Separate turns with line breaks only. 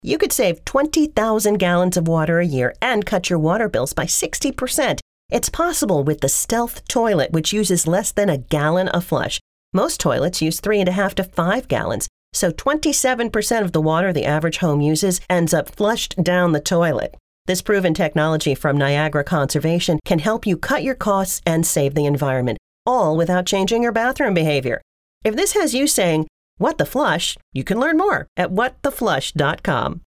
You could save 20,000 gallons of water a year and cut your water bills by 60%. It's possible with the Stealth toilet, which uses less than a gallon a flush. Most toilets use 3.5 to 5 gallons, so 27% of the water the average home uses ends up flushed down the toilet. This proven technology from Niagara Conservation can help you cut your costs and save the environment, all without changing your bathroom behavior. If this has you saying, "What the flush?" you can learn more at whattheflush.com.